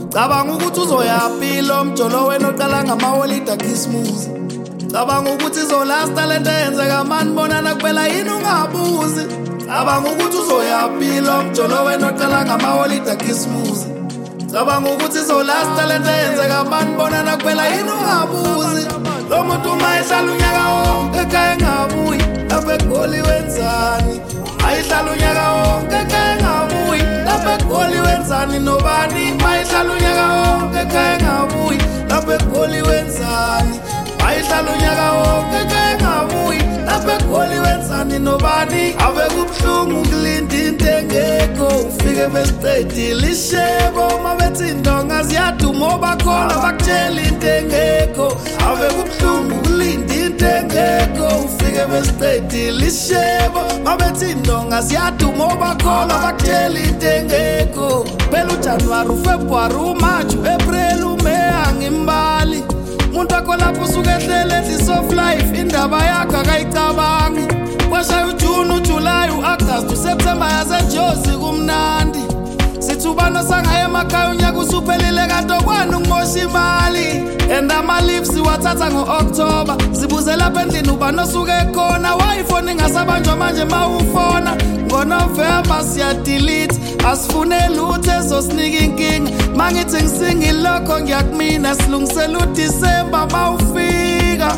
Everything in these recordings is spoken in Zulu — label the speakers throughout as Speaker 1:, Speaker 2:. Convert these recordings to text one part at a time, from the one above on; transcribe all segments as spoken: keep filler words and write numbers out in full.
Speaker 1: Cabanga ukuthi uzoyaphi lo mjolo wena oqala ngamaholide akhismuzi. Cabanga ukuthi izolasta lento eyenzeka mani bonana kuphela yini ungabuzi. Cabanga ukuthi uzoyaphi lo mjolo wena oqala ngamaholide akhismuzi. Cabanga ukuthi izolasta lento eyenzeka mani bonana kuphela yini ungabuzi. Lo muntu mayihlala unyaka wonke ekhaya engabuyi lapha eGoli wenzani. Mayihlala unyaka wonke ekhaya engabuyi lapha eGoli wenzani nobani. Mayihlala unyaka wonke ekhaya engabuyi lapha eGoli wenzani. Mayihlala unyaka wonke ekhaya engabuyi lapha eGoli wenzani nobani. Ave kubuhlungu ukulinda into engekho ufike besiqedile ishebo mabethi indonga ziyaduma bakhona bakutshela into engekho. Ave kubuhlungu ukulinda into engekho ufike besiqedile ishebo mabethi indonga ziyaduma bakhona bakutshela into engekho. Phela uJanuary uFebruary uMarch uApril uMay angimbali. Umuntu akho lapho usuke ehlele endlisi of life indaba yakhe akayicabangi. Kwashaya uJune uJuly uAugust uSeptember yaseJozi kumnandi. Sithubano sangaye emakhaya unyaka usuphelile kanti okwani ungimosha imali. And ama-leaves wathatha ngo-October zibuze lapha endlini uba nosuke ekhona. Wayifoni ingasabanjwa manje mawufona. NgoNovember siyadelete asifune lutho ezosinika inkinga. Mangithi ngisinga ilokho ngiyakumina silungisela uDisemba mawufika.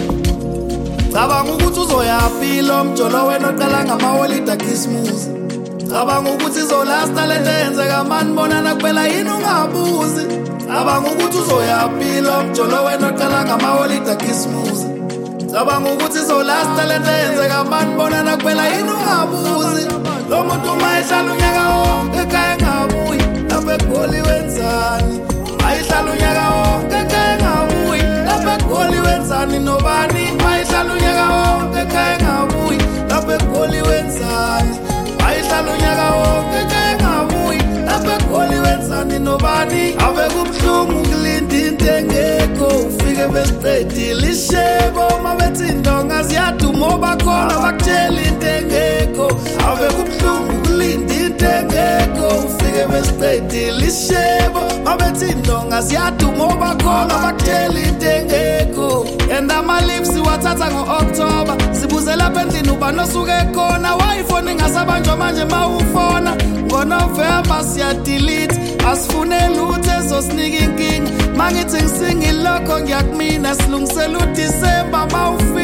Speaker 1: Cabanga ukuthi uzoyaphi lo mjolo wena oqala ngamaholide akhismuzi. Cabanga ukuthi izolasta lento eyenzeka mani bonana kuphela yini ungabuzi. Cabanga ukuthi uzoyaphi lo mjolo wena oqala ngamaholide akhismuzi. Cabanga ukuthi izolasta lento eyenzeka mani bonana kuphela yini ungabuzi. Lo muntu mayihlala unyaka wonke ekhaya engabuyi lapha eGoli wenzani. Mayihlala unyaka wonke ekhaya engabuyi lapha eGoli wenzani nobani. Mayihlala unyaka wonke ekhaya engabuyi lapha eGoli wenzani. Mayihlala unyaka wonke ekhaya engabuyi lapha eGoli wenzani nobani. Ave kubuhlungu ukulinda into engekho ufike besiqedile ishebo mabethi indonga ziyaduma bakhona bakutshela into engekho. Ave kubuhlungu ukulinda into engekho ufike besiqedile ishebo mabethi indonga ziyaduma bakhona bakutshela into engekho. And ama-leaves wathatha ngo-October zibuze lapha endlini uba nosuke ekhona. Wayifoni ingasabanjwa manje mawufona. NgoNovember siyadelete asifune lutho ezosinika inkinga. Mangithi ngisinga ilokho ngiyakumina silungisela uDisemba mawufika.